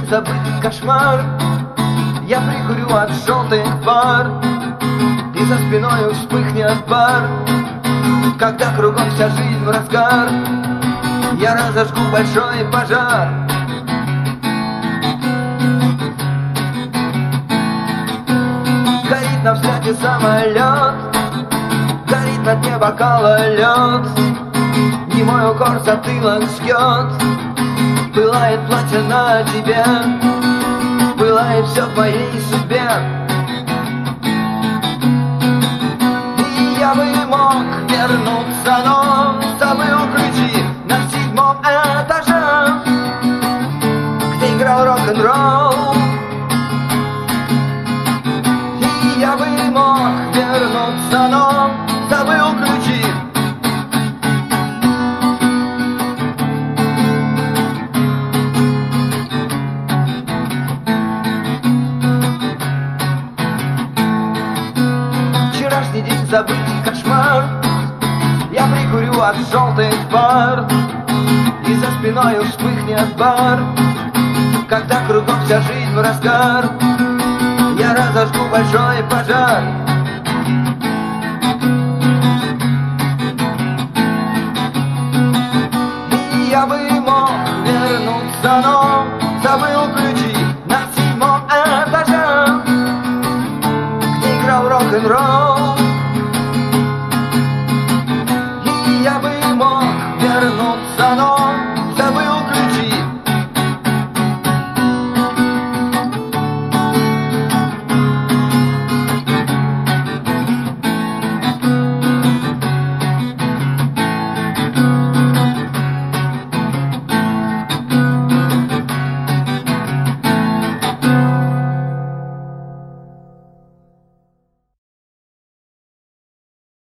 забыть кошмар. Я прикурю от желтых пар, и за спиной вспыхнет бар. Когда кругом вся жизнь в разгар, я разожгу большой пожар. Горит на взгляде самолет, горит на дне бокала лед. Немой укор затылок ждет, пылает платье на тебе, пылает все в моей судьбе. И я бы мог вернуться, но забыл ключи на 7-м этаже, где играл рок-н-ролл. И я бы мог вернуться, но забыл ключи. Вчерашний день забыть кошмар, я прикурю от желтых пар, и за спиной вспыхнет бар. Когда кругом вся жизнь в разгар, я разожгу большой пожар.